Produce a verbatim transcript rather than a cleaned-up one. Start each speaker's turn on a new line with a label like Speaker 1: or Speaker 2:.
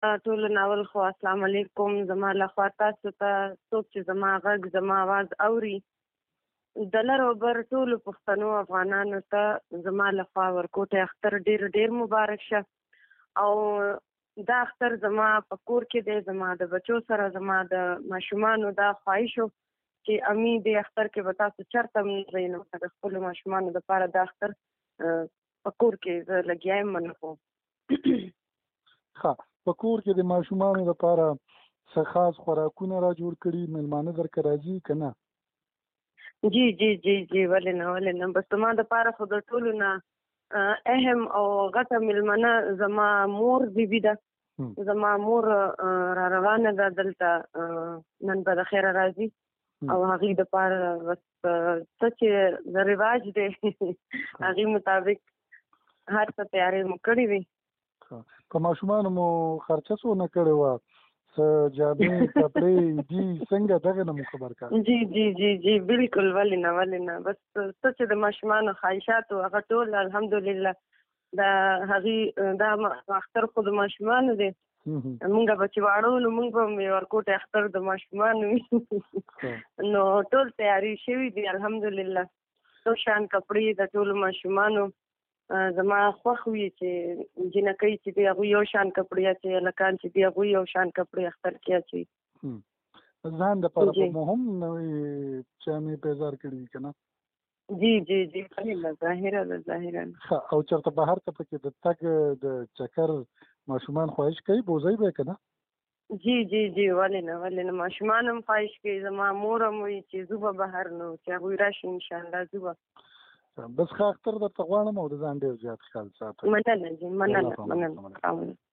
Speaker 1: ټولو ناول خو السلام علیکم. زما لخوا تاسو ته څوک چې زما غږ زما आवाज اوري د لر او بر ټولو پښتنو افغانانو ته زما لخوا ورکوټي اختر ډیر ډیر مبارک شه. او دا اختر زما په کور کې دی، زما د بچو سره زما د ماشومانو دا خواهش و چې امي د اختر کې به تاسو چېرته هم نه ځئ، نو د خپلو ماشومانو دپاره دا اختر په کور کې زه لګیا یم منع کوم.
Speaker 2: ښه، په کور کې د ماشومانو لپاره څه خاص خوراکونه را جوړ کړي، میلمانه درکه راځي که نه؟
Speaker 1: جی جی جی جی ولې نه ولې نه، بس زما دپاره خو د ټولو نه اهم او غټه میلمنه زما مور بیبي ده. زما مور را روانه ده دلته، نن به د خیره راځي او هغې دپاره بس څه چې د رواج دی هغې مطابق هر څه تیاری مو کړې وي.
Speaker 2: په ماشومانو مو خرچه څونه کړې وه؟ څه جامې کپړې دي څنګه دغه نه مو خبر کړه؟
Speaker 1: جی جی جی جی بالکل ولې نه ولې نه، بس څه چې د ماشومانو خواهشات و هغه ټول الحمدلله د هغې دا اختر خو د ماشومانو دی، مونږ به چې واړه وو نو مونږ به مې ورکوټی اختر د ماشومانو وي نو ټول تیاری شوي دي الحمدلله. څو شان کپړې د ټولو ماشومانو زما خوښ وي چې جنکۍ چې دي هغوی یو شان کپړې اچوي، هلکان چې دي هغوی یو شان کپړې اختر کې اچوي.
Speaker 2: ځان دپاره به مو هم نوې جامې پیزار کړي وي که نه؟
Speaker 1: جی جی جی ولې ظاهره ده ظاهره.
Speaker 2: ښه، او چېرته بهر ته پکې د تګ د چکر ماشومان خواهش کوي بوځئ به که نه؟
Speaker 1: جی جی جی ولې نه ولې نه، ماشومان هم خواهش کوي، زما مور هم وایي چې ځو به بهر نو چې هغوی راشي انشاءالله ځو به.
Speaker 2: بس ښه اختر درته غواړم او د ځان ډېر زیات خیال ساته.
Speaker 1: مننه جي مننه مننه.